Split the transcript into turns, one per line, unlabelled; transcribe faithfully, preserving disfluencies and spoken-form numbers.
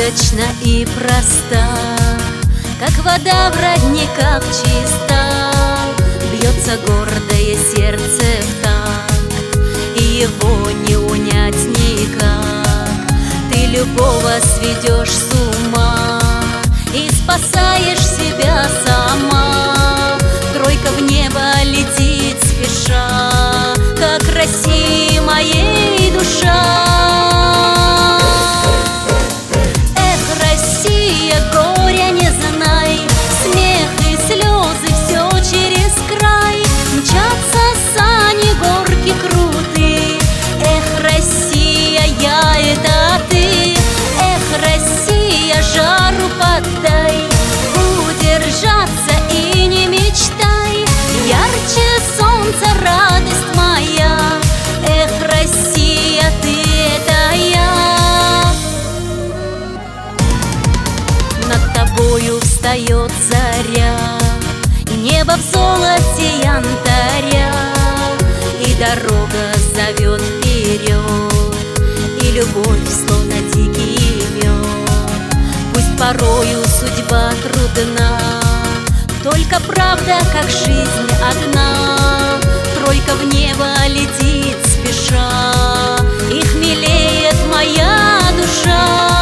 загадочна и проста, как вода в родниках чиста. Бьется гордое сердце в такт, и его не унять никак. Ты любого сведешь с ума и спасаешь себя сама. Тройка в небо летит спеша, как России моей душа. Радость моя, эх, Россия, ты это я. Над тобою встает заря, и небо в золоте янтаря, и дорога зовет вперед, и любовь словно дикий мед. Пусть порою судьба трудна, только правда, как жизнь одна. Тройка в небо летит спеша, и хмелеет моя душа.